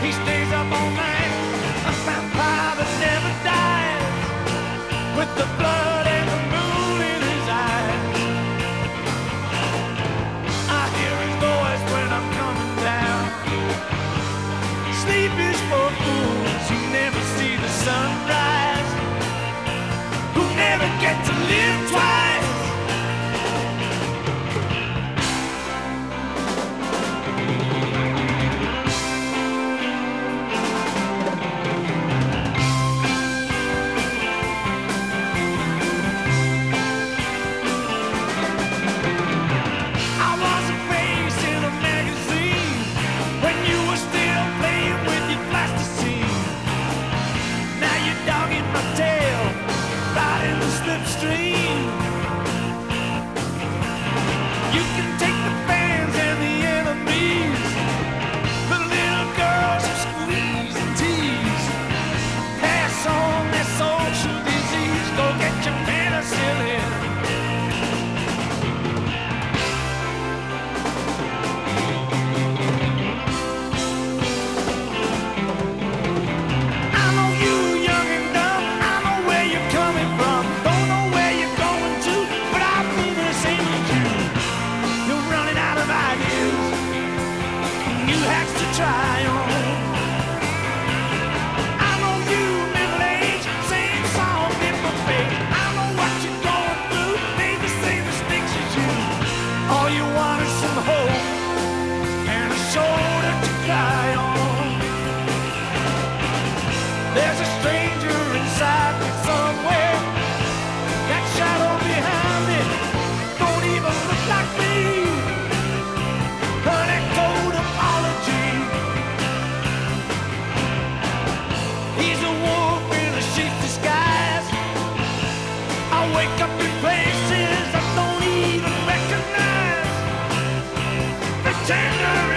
He stays up all night, a vampire that never dies, with the blood and the moon in his eyes. I hear his voice when I'm coming down. Sleep is for fools who never see the sunrise, who never get to live twice. There's a stranger inside me somewhere. That shadow behind me don't even look like me. An echoed apology. He's a wolf in a sheep's disguise. I wake up in places I don't even recognize. Pretender.